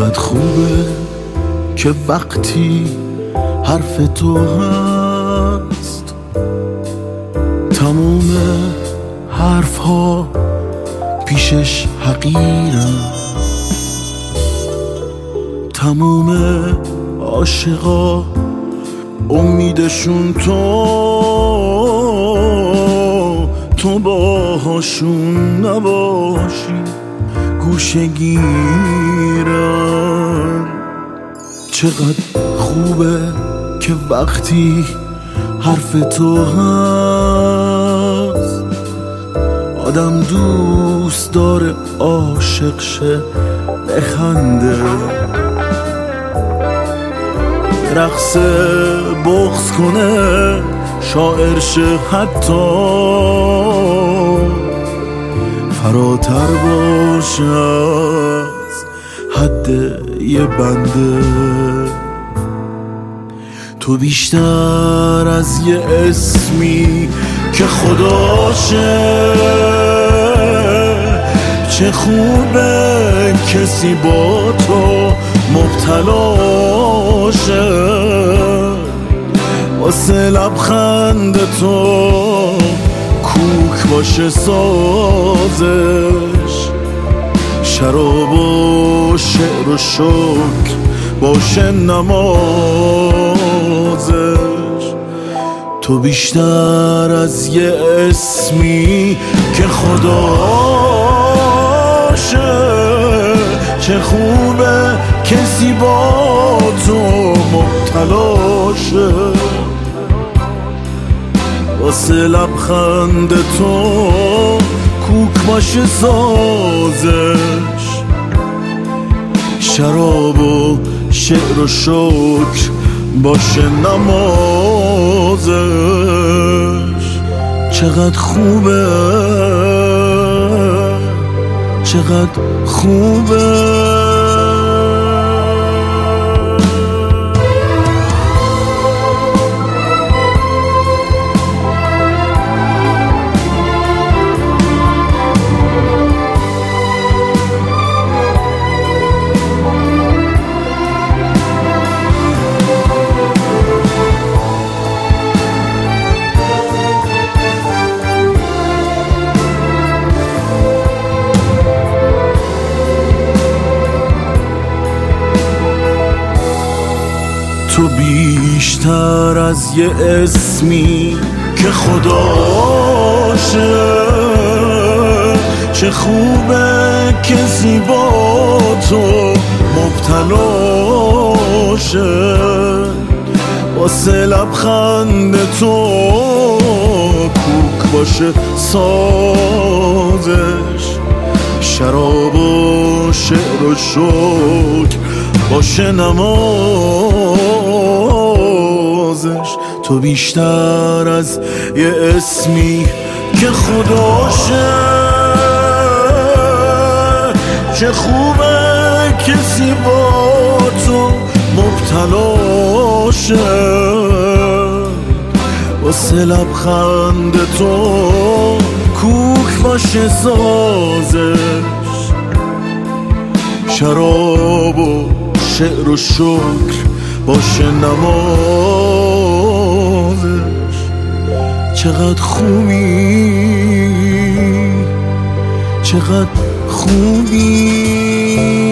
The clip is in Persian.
چقدر خوبه که وقتی حرف تو هست تموم حرف ها پیشش حقیرن، تموم عاشقا امیدشون تو باهاشون نباشی گوشه گیرن. چقدر خوبه که وقتی حرف تو هست آدم دوست داره عاشق شه بخنده، رقص بغض کنه شاعر شه، حتی فراتر باشه از حد یه بنده. تو بیشتر از یه اسمی که خداشه، چه خوبه کسی با تو مبتلاشه، واسه لبخند تو کوک باشه سازش، شراب و شعر و شکر باشه نمازش. تو بیشتر از یه اسمی که خداشه، چه خوبه کسی با تو مبتلاشه، واسه لبخند تو کوک باشه سازش، شراب و شعر و شکر باشه نمازش. چقدر خوبه، چقدر خوبه. تو بیشتر از یه اسمی که خداشه، چه خوبه کسی با تو مبتلاشه، واسه لبخند تو کوک باشه سازش، شراب و شعر و شکر باشه نمازش. تو بیشتر از یه اسمی که خداشه، چه خوبه کسی با تو مبتلاشه، واسه لبخند تو کوک باشه سازش، شراب و شعر و شکر باشه نمازش. چقدر خوبی، چقدر خوبی.